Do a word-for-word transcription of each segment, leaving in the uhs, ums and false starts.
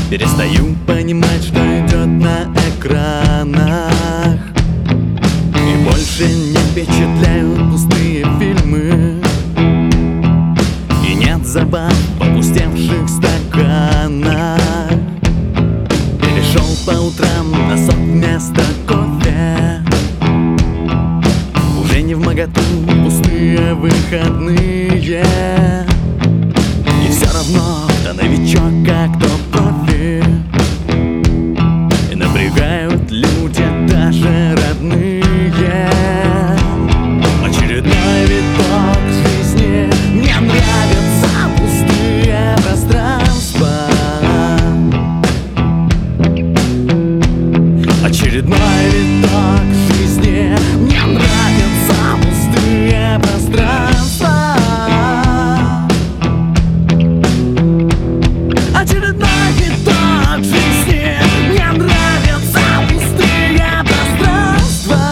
Перестаю понимать, что идет на экранах, и больше не впечатляют пустые фильмы, и нет забав в опустевших стаканах. Перешел по утрам на сок вместо кофе. Уже не вмоготу пустые выходные, и все равно кто новичок, как кто профи. И напрягают люди даже родные. Очередной виток жизни. Мне нравятся пустые пространства. Очередной виток жизни. Мне нравятся пустые пространства. Очередной виток жизни. Мне нравятся пустые пространства.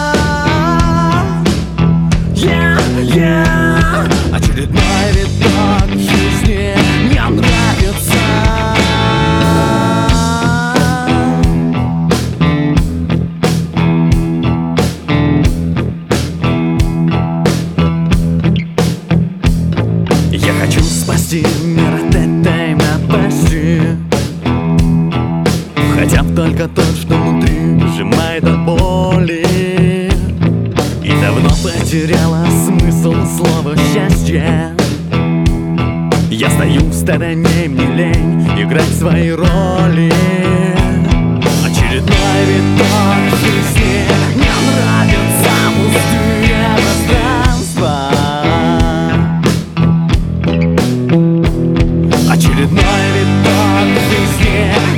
Yeah, yeah. Очередной виток жизни. Мне нравится. Я хочу спасти мир от этой напасти, хотя бы только тот, что внутри сжимает от боли, и давно потеряла смысл слова «счастье». Я стою в стороне, мне лень играть свои роли. Очередной виток жизни. Мне нравятся пустые пространства. Очередной виток жизни.